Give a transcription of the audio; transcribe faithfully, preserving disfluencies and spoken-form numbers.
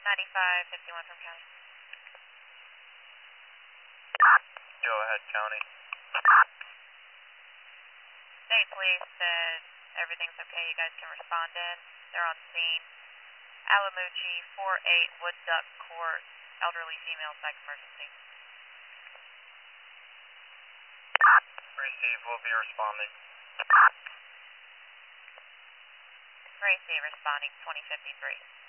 ninety-five fifty-one from county. Go ahead, county. State police said everything's okay, you guys can respond in. They're on scene. Alamucci, four eight Wood Duck Court, elderly female psych emergency. Receive, we'll be responding. Gracie responding, twenty fifty-three.